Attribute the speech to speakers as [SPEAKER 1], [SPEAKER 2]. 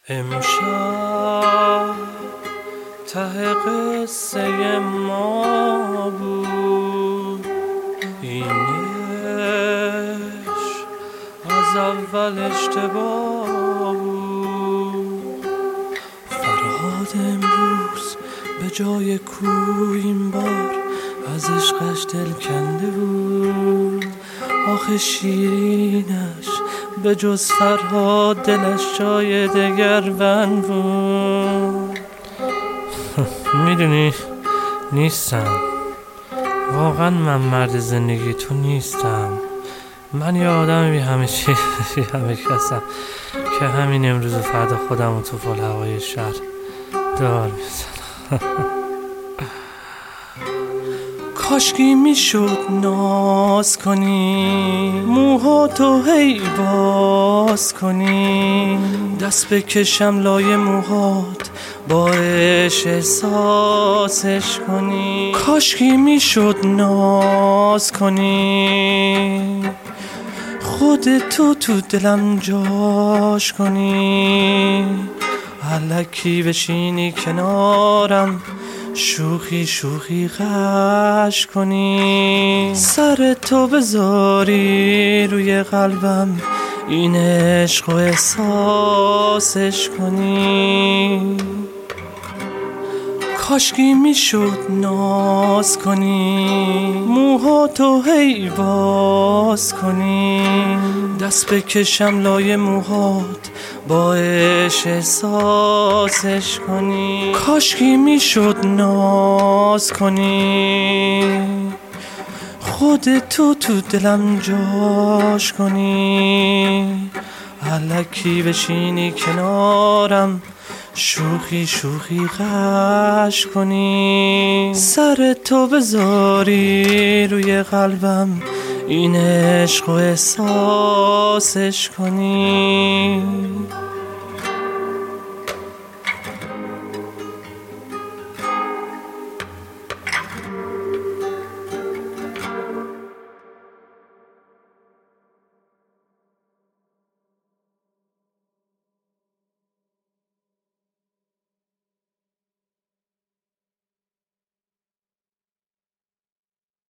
[SPEAKER 1] امشب ته قصه ما بود اینش از اول اشتباه بود. فرهاد امروز به جای کوی این بار از عشقش دل کنده بود. آخه شیرینش به جز فرهاد دلش جای دگر بند بود. میدونی نیستم، واقعا من مرد زندگی تو نیستم. من یه آدم بی همه چیز بی همه کسم که همین امروز و فردا خودم تو فال هوای شهر دار میزنم. کاشکی میشد ناز کنی، موهاتو هی باز کنی، دست بکشم لای موهات باش احساسش کنی. کاشکی میشد ناز کنی، خودتو تو دلم جاش کنی، الکی بشینی کنارم شوخی شوخی غش کنی، سر تو بذاری روی قلبم این عشق و احساسش کنی. کاشکی میشد ناز کنی، موهاتو هی باز کنی، دست بکشم لای موهات باش احساسش کنی. کاشکی میشد ناز کنی، خودتو تو دلم جاش کنی، الکی بشینی کنارم شوخی شوخی غش کنی، سر تو بذاری روی قلبم این عشق و احساسش کنی.